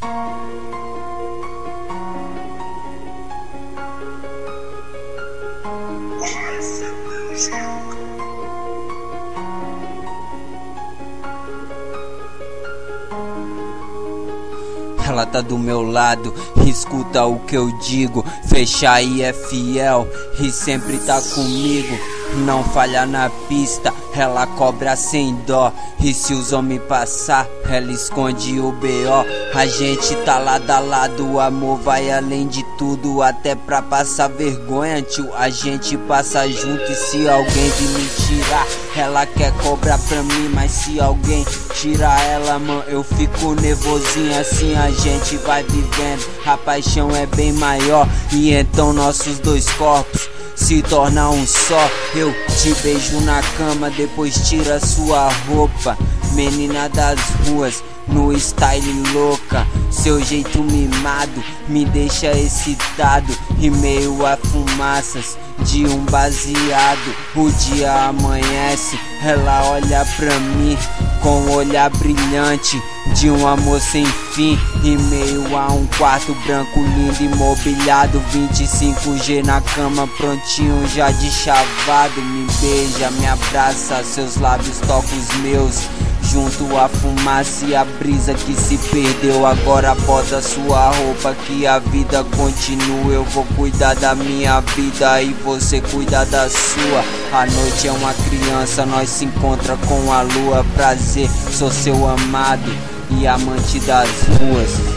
Ela tá do meu lado, escuta o que eu digo. Fecha e é fiel e sempre tá comigo. Não falha na pista, ela cobra sem dó. E se os homens passar, ela esconde o B.O. A gente tá lado a lado, o amor vai além de tudo. Até pra passar vergonha, tio, a gente passa junto. E se alguém vir me tirar, ela quer cobrar pra mim. Mas se alguém tirar ela, mano, eu fico nervosinho. Assim a gente vai vivendo, a paixão é bem maior. E então nossos dois corpos se torna um só. Eu te beijo na cama, depois tira sua roupa. Menina das ruas, no style louca. Seu jeito mimado me deixa excitado e meio a fumaças de um baseado. O dia amanhece, ela olha pra mim com um olhar brilhante de um amor sem fim. E meio a um quarto branco lindo imobiliado, 25G na cama prontinho já de chavado. Me beija, me abraça, seus lábios tocam os meus. Junto a fumaça e a brisa que se perdeu. Agora bota sua roupa que a vida continua. Eu vou cuidar da minha vida e você cuida da sua. A noite é uma criança, nós se encontra com a lua. Prazer, sou seu amado e amante das ruas.